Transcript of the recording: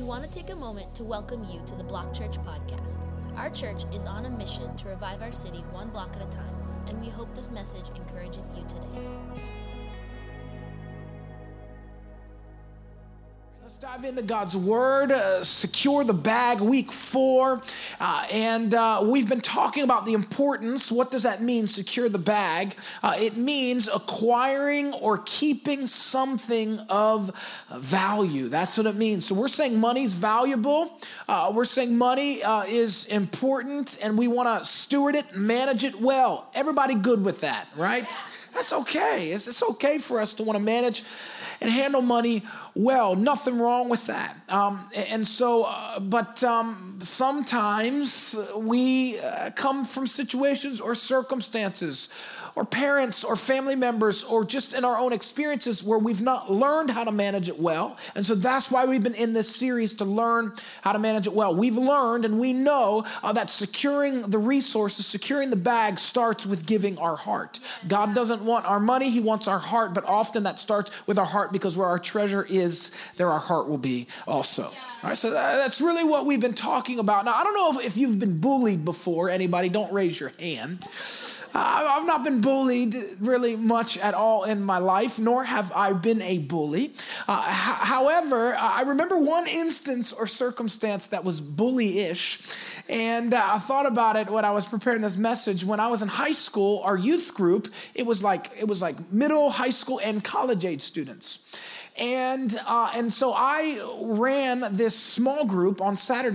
want to take a moment to welcome you to the Block Church podcast. Our church is on a mission to revive our city one block at a time, and we hope this message encourages you today. Let's dive into God's Word, Secure the Bag, week 4. And we've been talking about the importance. What does that mean, secure the bag? It means acquiring or keeping something of value. That's what it means. So we're saying money's valuable. We're saying money is important, and we want to steward it, manage it well. Everybody good with that, right? That's okay. It's okay for us to want to manage and handle money well. Nothing wrong with that. But sometimes we come from situations or circumstances or parents or family members or just in our own experiences where we've not learned how to manage it well. And so that's why we've been in this series to learn how to manage it well. We've learned and we know that securing the resources, securing the bag starts with giving our heart. God doesn't want our money, he wants our heart, but often that starts with our heart because where our treasure is, there our heart will be also. All right, so that's really what we've been talking about. Now, I don't know if you've been bullied before. Anybody, don't raise your hand. I've not been bullied really much at all in my life, nor have I been a bully. However, I remember one instance or circumstance that was bully-ish, and I thought about it when I was preparing this message. When I was in high school, our youth group, it was like middle, high school, and college-age students. And so I ran this small group on Saturday